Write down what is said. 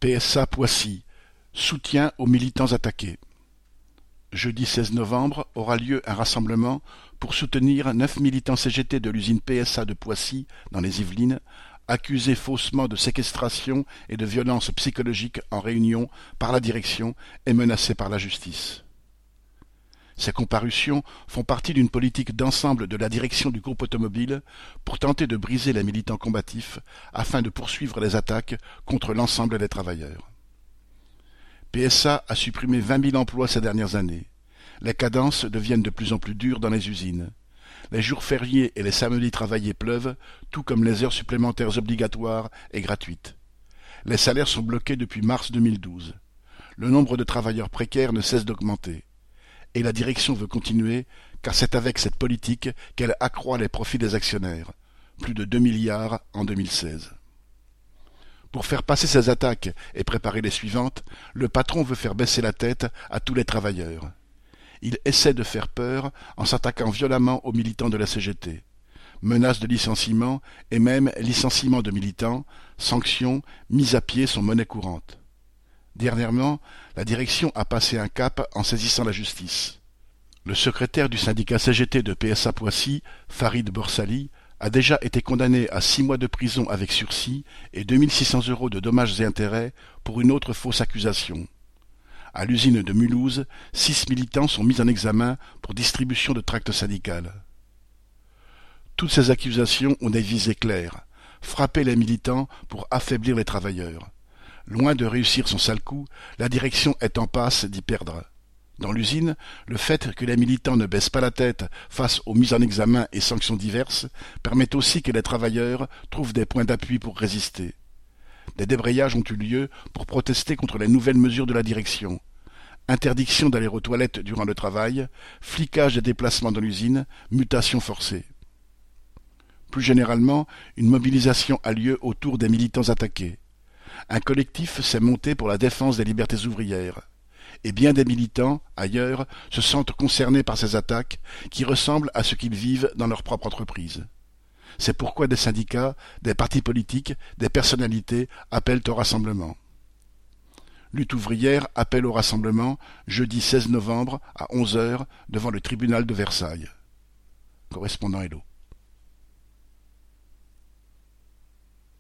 PSA Poissy, soutien aux militants attaqués. Jeudi 16 novembre aura lieu un rassemblement pour soutenir 9 militants CGT de l'usine PSA de Poissy, dans les Yvelines, accusés faussement de séquestration et de violence psychologique en réunion par la direction et menacés par la justice. Ces comparutions font partie d'une politique d'ensemble de la direction du groupe automobile pour tenter de briser les militants combatifs afin de poursuivre les attaques contre l'ensemble des travailleurs. PSA a supprimé 20 000 emplois ces dernières années. Les cadences deviennent de plus en plus dures dans les usines. Les jours fériés et les samedis travaillés pleuvent, tout comme les heures supplémentaires obligatoires et gratuites. Les salaires sont bloqués depuis mars 2012. Le nombre de travailleurs précaires ne cesse d'augmenter. Et la direction veut continuer, car c'est avec cette politique qu'elle accroît les profits des actionnaires, plus de 2 milliards en 2016. Pour faire passer ces attaques et préparer les suivantes, le patron veut faire baisser la tête à tous les travailleurs. Il essaie de faire peur en s'attaquant violemment aux militants de la CGT. Menaces de licenciement et même licenciement de militants, sanctions, mises à pied sont monnaie courante. Dernièrement, la direction a passé un cap en saisissant la justice. Le secrétaire du syndicat CGT de PSA Poissy, Farid Borsali, a déjà été condamné à 6 mois de prison avec sursis et 2 600 € de dommages et intérêts pour une autre fausse accusation. À l'usine de Mulhouse, 6 militants sont mis en examen pour distribution de tracts syndicales. Toutes ces accusations ont des visées claires: frapper les militants pour affaiblir les travailleurs. Loin de réussir son sale coup, la direction est en passe d'y perdre. Dans l'usine, le fait que les militants ne baissent pas la tête face aux mises en examen et sanctions diverses permet aussi que les travailleurs trouvent des points d'appui pour résister. Des débrayages ont eu lieu pour protester contre les nouvelles mesures de la direction. Interdiction d'aller aux toilettes durant le travail, flicage des déplacements dans l'usine, mutation forcée. Plus généralement, une mobilisation a lieu autour des militants attaqués. Un collectif s'est monté pour la défense des libertés ouvrières. Et bien des militants, ailleurs, se sentent concernés par ces attaques qui ressemblent à ce qu'ils vivent dans leur propre entreprise. C'est pourquoi des syndicats, des partis politiques, des personnalités appellent au rassemblement. Lutte ouvrière appelle au rassemblement jeudi 16 novembre à 11 h devant le tribunal de Versailles. Correspondant Hello.